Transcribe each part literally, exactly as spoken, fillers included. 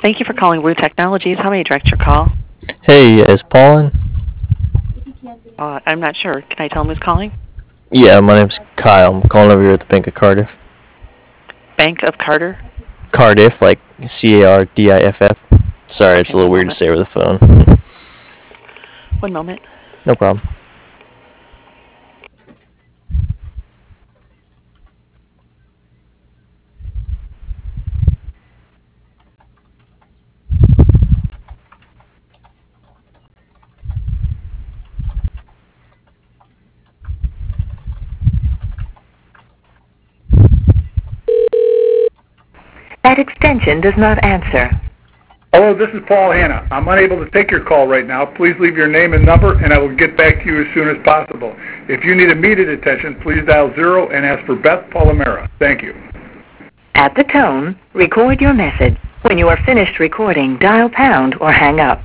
Thank you for calling Woo Technologies. How may I direct your call? Hey, is Paul in? Uh, I'm not sure. Can I tell him who's calling? Yeah, my name's Kyle. I'm calling over here at the Bank of Cardiff. Bank of Carter? Cardiff, like C A R D I F F. Sorry, it's Okay, a little one weird to moment. say over the phone. One moment. No problem. That extension does not answer. Hello, this is Paul Hanna. I'm unable to take your call right now. Please leave your name and number, and I will get back to you as soon as possible. If you need immediate attention, please dial zero and ask for Beth Palomera. Thank you. At the tone, record your message. When you are finished recording, dial pound or hang up.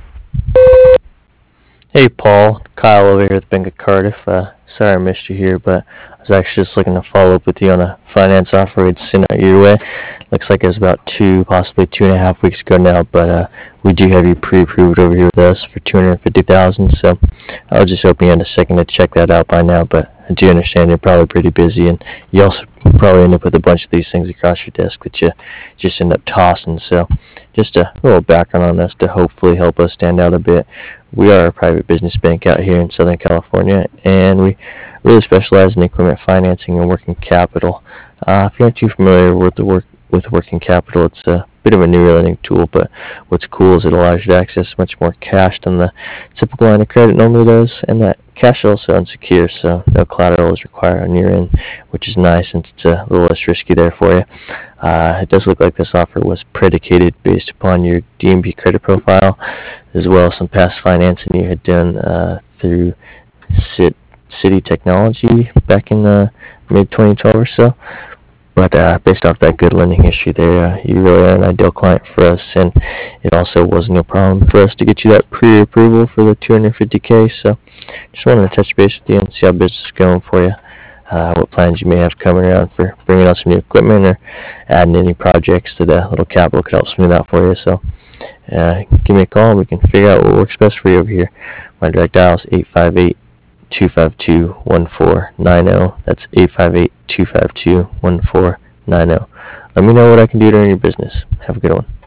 Hey, Paul. Kyle over here at the Bank of Cardiff. Uh, sorry I missed you here, but I was actually just looking to follow up with you on a finance offer we'd sent out your way. Looks like it was about two, possibly two and a half weeks ago now, but uh, we do have you pre-approved over here with us for two hundred fifty thousand dollars, so I was just hoping you had a second to check that out by now, but I do understand you're probably pretty busy, and you also probably end up with a bunch of these things across your desk that you just end up tossing, so just a little background on us to hopefully help us stand out a bit. We are a private business bank out here in Southern California, and we really specialize in equipment financing and working capital. Uh, if you're not too familiar with the work with working capital, it's a bit of a new lending tool, but what's cool is it allows you to access much more cash than the typical line of credit normally does, and that cash is also unsecure, so no collateral is required on your end, which is nice since it's a little less risky there for you. Uh, it does look like this offer was predicated based upon your D M B credit profile, as well as some past financing you had done uh, through Cit- City Technology back in the mid twenty twelve or so. But uh, based off that good lending history there, uh, you really are an ideal client for us, and it also wasn't a problem for us to get you that pre-approval for the two hundred fifty K. So just wanted to touch base with you and see how business is going for you. Uh, what plans you may have coming around for bringing on some new equipment or adding any projects that a little capital could help smooth out for you. So uh, give me a call and we can figure out what works best for you over here. My direct dial is eight five eight, two five two, one four nine zero. That's eight five eight, two five two, one four nine zero. Let me know what I can do to earn your business. Have a good one.